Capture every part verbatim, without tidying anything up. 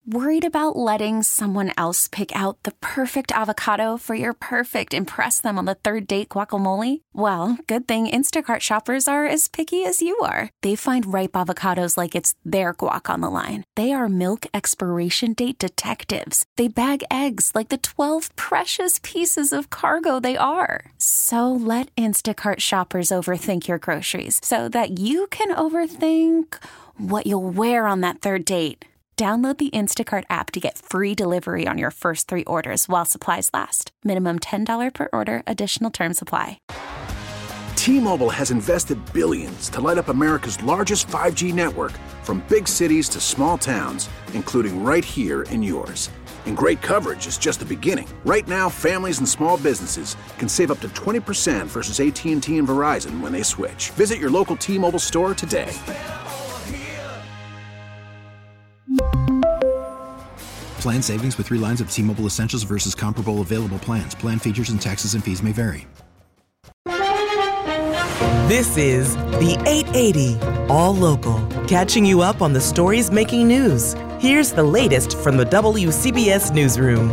Worried about letting someone else pick out the perfect avocado for your perfect impress them on the third date guacamole? Well, good thing Instacart shoppers are as picky as you are. They find ripe avocados like it's their guac on the line. They are milk expiration date detectives. They bag eggs like the twelve precious pieces of cargo they are. So let Instacart shoppers overthink your groceries so that you can overthink what you'll wear on that third date. Download the Instacart app to get free delivery on your first three orders while supplies last. Minimum ten dollars per order. Additional terms apply. T-Mobile has invested billions to light up America's largest five G network, from big cities to small towns, including right here in yours. And great coverage is just the beginning. Right now, families and small businesses can save up to twenty percent versus A T and T and Verizon when they switch. Visit your local T-Mobile store today. Plan savings with three lines of T-Mobile Essentials versus comparable available plans. Plan features and taxes and fees may vary. This is the eight eighty All Local, catching you up on the stories making news. Here's the latest from the W C B S Newsroom.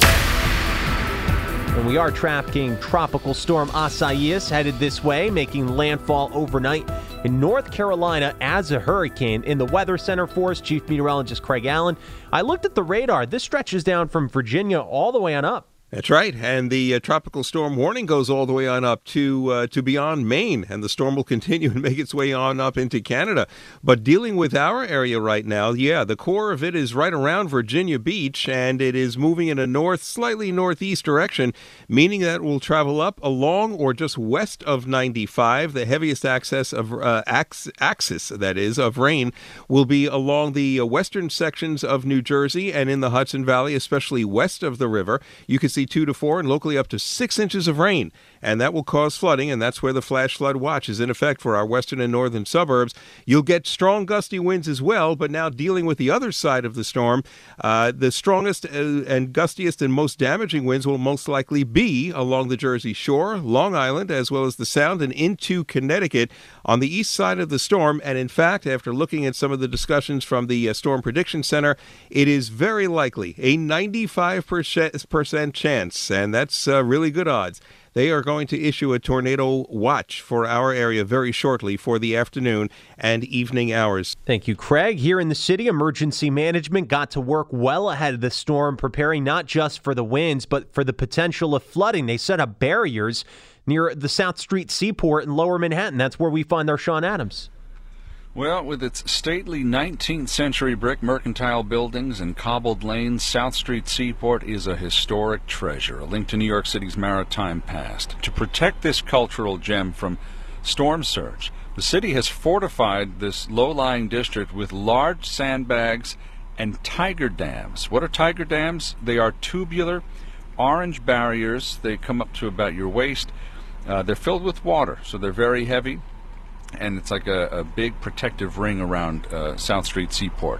And we are tracking Tropical Storm Isaias headed this way, making landfall overnight in North Carolina as a hurricane. In the Weather Center for us, Chief Meteorologist Craig Allen. I looked at the radar. This stretches down from Virginia all the way on up. That's right, and the uh, tropical storm warning goes all the way on up to uh, to beyond Maine, and the storm will continue and make its way on up into Canada. But dealing with our area right now, yeah, the core of it is right around Virginia Beach, and it is moving in a north, slightly northeast direction, meaning that it will travel up along or just west of ninety-five. The heaviest access of uh, ax- axis, that is, of rain will be along the uh, western sections of New Jersey and in the Hudson Valley, especially west of the river. You can see two to four and locally up to six inches of rain, and that will cause flooding, and that's where the flash flood watch is in effect for our western and northern suburbs. You'll get strong gusty winds as well, but now dealing with the other side of the storm, uh, the strongest uh, and gustiest and most damaging winds will most likely be along the Jersey Shore, Long Island, as well as the Sound and into Connecticut on the east side of the storm. And in fact, after looking at some of the discussions from the uh, Storm Prediction Center, it is very likely a ninety-five percent chance, and that's uh, really good odds. They are going to issue a tornado watch for our area very shortly for the afternoon and evening hours. Thank you, Craig. Here in the city, emergency management got to work well ahead of the storm, preparing not just for the winds, but for the potential of flooding. They set up barriers near the South Street Seaport in Lower Manhattan. That's where we find our Sean Adams. Well, with its stately nineteenth century brick mercantile buildings and cobbled lanes, South Street Seaport is a historic treasure, a link to New York City's maritime past. To protect this cultural gem from storm surge, the city has fortified this low-lying district with large sandbags and tiger dams. What are tiger dams? They are tubular, orange barriers. They come up to about your waist. Uh, they're filled with water, so they're very heavy. And it's like a, a big protective ring around uh, South Street Seaport.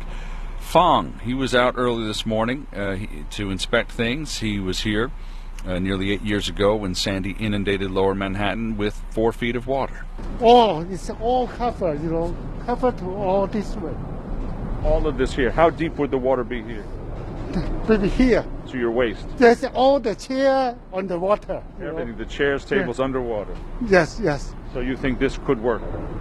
Fong, he was out early this morning uh, he, to inspect things. He was here uh, nearly eight years ago when Sandy inundated Lower Manhattan with four feet of water. Oh, it's all covered, you know, covered to all this way. All of this here. How deep would the water be here? Maybe here. To your waist? There's all the chair on the water. Everything, know? The chairs, tables, yeah. Underwater. Yes, yes. So you think this could work?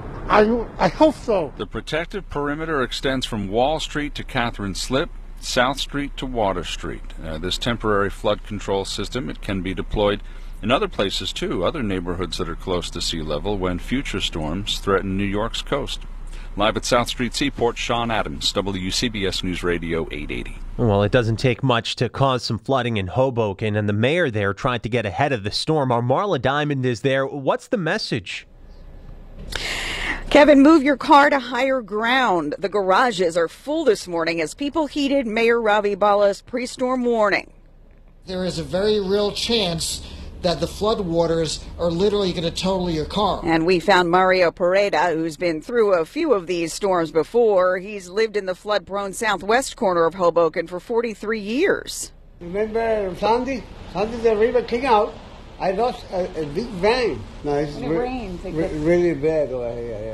I, I hope so. The protective perimeter extends from Wall Street to Catherine Slip, South Street to Water Street. Uh, this temporary flood control system, it can be deployed in other places too, other neighborhoods that are close to sea level when future storms threaten New York's coast. Live at South Street Seaport, Sean Adams, W C B S News Radio eight eighty. Well, it doesn't take much to cause some flooding in Hoboken, and the mayor there tried to get ahead of the storm. Our Marla Diamond is there. What's the message? Kevin, move your car to higher ground. The garages are full this morning as people heeded Mayor Ravi Bala's pre-storm warning. There is a very real chance that the floodwaters are literally going to total your car. And we found Mario Pereda, who's been through a few of these storms before. He's lived in the flood-prone southwest corner of Hoboken for forty-three years. Remember Sandy? Sandy, the river came out. I lost a, a big van. No, it's it re- rains. re- really bad over here, yeah.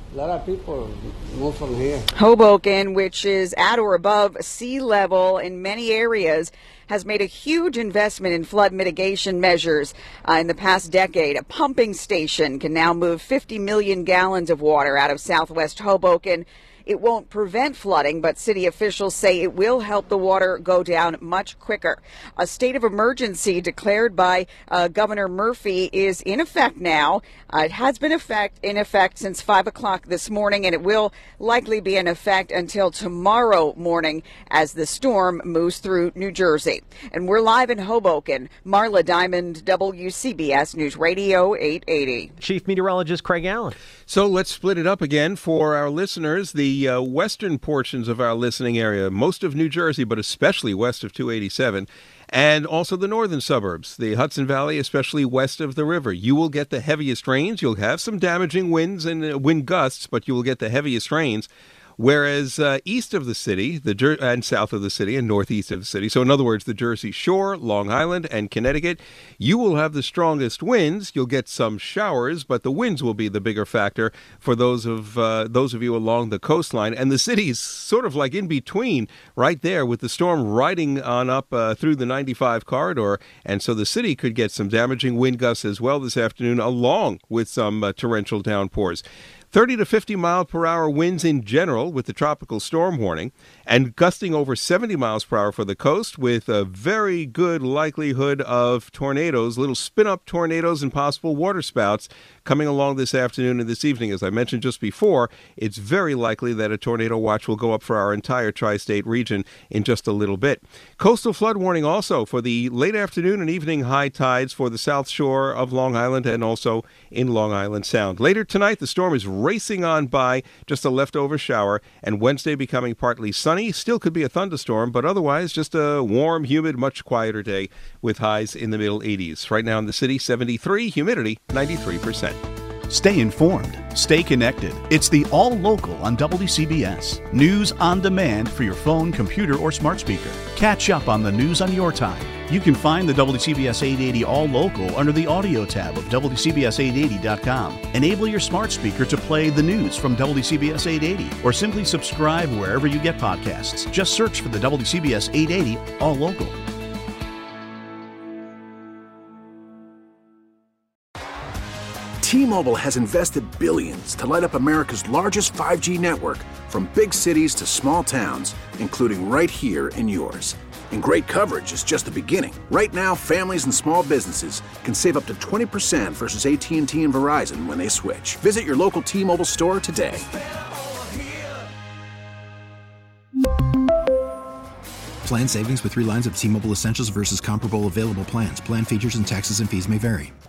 A lot of people move from here. Hoboken, which is at or above sea level in many areas, has made a huge investment in flood mitigation measures uh, in the past decade. A pumping station can now move fifty million gallons of water out of southwest Hoboken. It won't prevent flooding, but city officials say it will help the water go down much quicker. A state of emergency declared by uh, Governor Murphy is in effect now. Uh, it has been effect, in effect since five o'clock this morning, and it will likely be in effect until tomorrow morning as the storm moves through New Jersey. And we're live in Hoboken. Marla Diamond, W C B S News Radio eight eighty. Chief Meteorologist Craig Allen. So let's split it up again for our listeners. The uh, western portions of our listening area, most of New Jersey, but especially west of two eighty-seven, and also the northern suburbs, the Hudson Valley, especially west of the river. You will get the heaviest rains. You'll have some damaging winds and uh, wind gusts, but you will get the heaviest rains. Whereas uh, east of the city, the Jer- and south of the city, and northeast of the city, so in other words, the Jersey Shore, Long Island, and Connecticut, you will have the strongest winds. You'll get some showers, but the winds will be the bigger factor for those of uh, those of you along the coastline. And the city's sort of like in between, right there, with the storm riding on up uh, through the ninety-five corridor. And so the city could get some damaging wind gusts as well this afternoon, along with some uh, torrential downpours. thirty to fifty mile per hour winds in general with the tropical storm warning, and gusting over seventy miles per hour for the coast with a very good likelihood of tornadoes, little spin-up tornadoes and possible waterspouts coming along this afternoon and this evening. As I mentioned just before, it's very likely that a tornado watch will go up for our entire tri-state region in just a little bit. Coastal flood warning also for the late afternoon and evening high tides for the south shore of Long Island and also in Long Island Sound. Later tonight, the storm is racing on by, just a leftover shower, and Wednesday becoming partly sunny. Still could be a thunderstorm, but otherwise just a warm, humid, much quieter day with highs in the middle eighties. Right now in the city, seventy-three, humidity ninety-three percent. Stay informed. Stay connected. It's the All Local on W C B S. News on demand for your phone, computer, or smart speaker. Catch up on the news on your time. You can find the W C B S eight eighty All Local under the audio tab of W C B S eight eighty dot com. Enable your smart speaker to play the news from W C B S eight eighty, or simply subscribe wherever you get podcasts. Just search for the W C B S eight eighty All Local. T-Mobile has invested billions to light up America's largest five G network, from big cities to small towns, including right here in yours. And great coverage is just the beginning. Right now, families and small businesses can save up to twenty percent versus A T and T and Verizon when they switch. Visit your local T-Mobile store today. Plan savings with three lines of T-Mobile Essentials versus comparable available plans. Plan features and taxes and fees may vary.